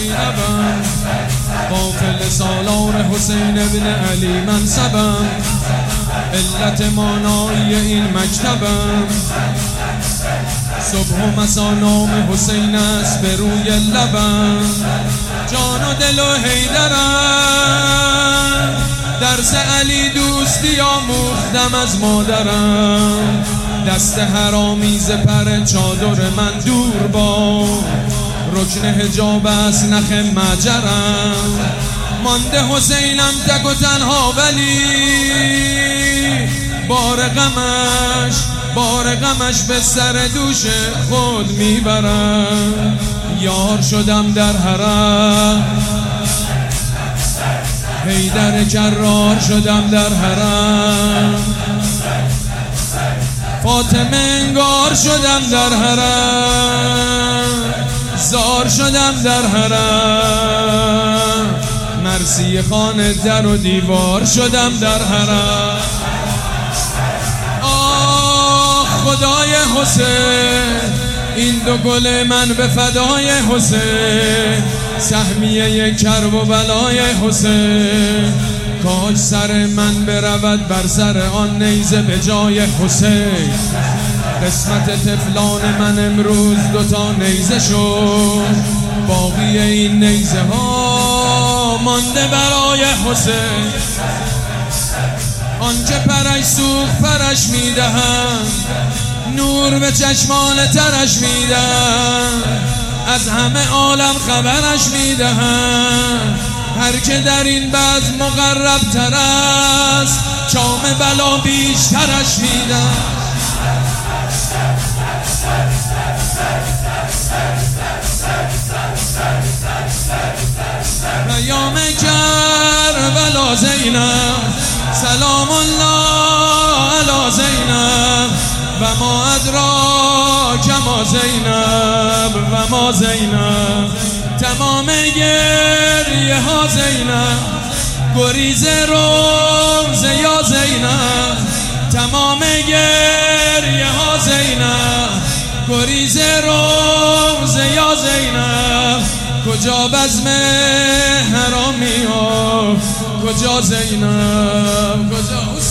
زینبم، قافل سالار حسین ابن علی منصبم، علت مانایی این مکتبم، صبح و مسا نام حسین است به روی لبم، جان و دل و حیدرم، درس علی دوستی آموختم از مادرم، دست حرامیز پر چادر من دور با رکن حجاب از نخ مجرم، مانده حسینم تک و تنها ولی بار غمش به سر دوش خود میبرم، یار شدم در حرم، حیدر کرار شدم در حرم، فاطمه انگار شدم در حرم، زار شدم در حرم، مرسی خانه در و دیوار شدم در حرم. آه خدای حسین، این دو گل من به فدای حسین، سهمیه کرب و بلای حسین، کاش سر من برود بر سر آن نیزه به جای حسین، قسمت طفلان من امروز دوتا نیزه شد، باقی این نیزه ها مانده برای حسین، آنچه پرش سوخت پرش میدهم، نور به چشمان ترش میدم، از همه عالم خبرش میدهم، هر که در این بزم مقرب تر است چام بلا بیشترش میدم. پیام کربلا زینب، سلام الله علی زینب، و ما ادراک ما زینب و ما زینب، تمام گریه ها زینب، گریز روز یا زینب، تمام گریه ها زینب، گریز روز یا زینب، کجا بزم حرامی ها، کجا زینب، کجا